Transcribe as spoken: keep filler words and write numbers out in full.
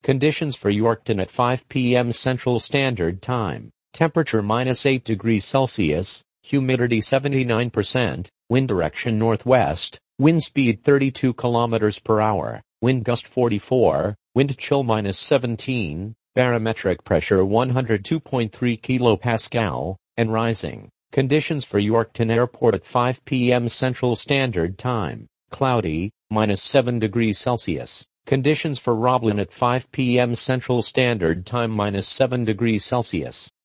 Conditions for Yorkton at five p m Central Standard Time. Temperature minus eight degrees Celsius, humidity seventy-nine percent, wind direction northwest, wind speed thirty-two kilometers per hour, wind gust forty-four, wind chill minus seventeen, barometric pressure one hundred two point three kilopascal, and rising. Conditions for Yorkton Airport at five p m Central Standard Time. Cloudy, minus seven degrees Celsius. Conditions for Roblin at five p m Central Standard Time minus seven degrees Celsius.